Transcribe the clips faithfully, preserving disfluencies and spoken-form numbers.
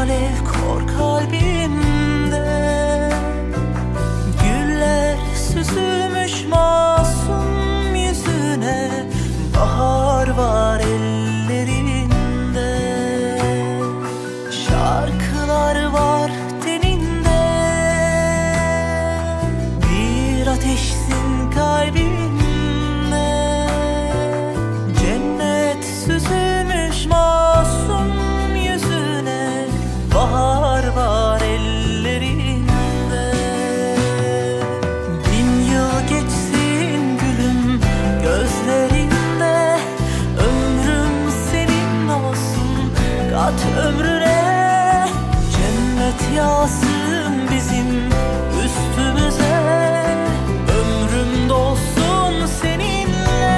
alev kor kalbimde, güller süzülmüş masum yüzüne, bahar var ellerinde, şarkılar var teninde, bir ateşsin kalbimde, cennet süzülmüş masum yüzüne, bahar var ellerinde. Bin yıl geçsin gülüm gözlerinde, ömrüm senin olsun, kat ömrüne, cennet yağsın bizim üstümüze, ömrüm dolsun seninle.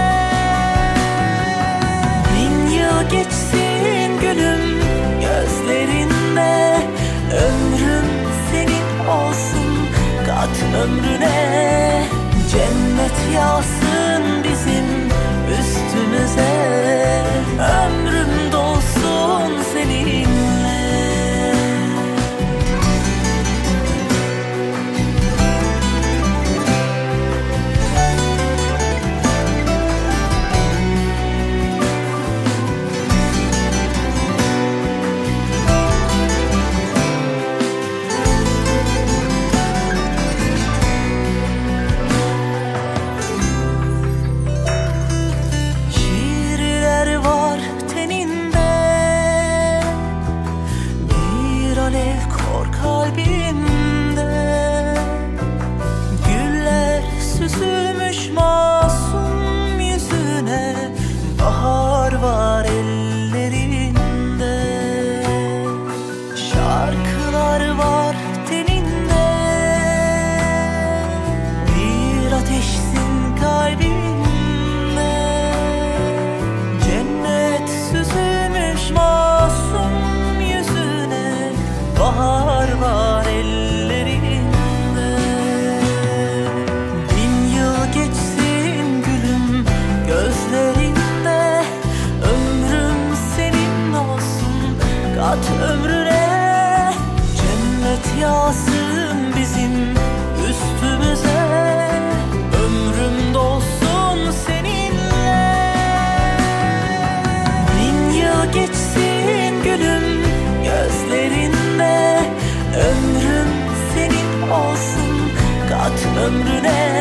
Bin yıl geçsin gülüm gözlerinde, ömrüm senin olsun, kat ömrüne, cennet yağsın bizim üstümüze, ömrüm dolsun seninle. Kalbimde güller süzülmüş masum yüzüne, bahar var ellerinde, şarkılar var teninde, bir ateşsin kalbimde, cennet süzülmüş masum yüzüne, bahar var ellerinde. Bin yıl geçsin gülüm gözlerinde, ömrüm senin olsun, kat ömrüne, cennet yağsın bizim üstümüze, ömrüm dolsun seninle. Bin yıl geçsin gülüm gözlerinde, ömrüm senin olsun, kat ömrüne,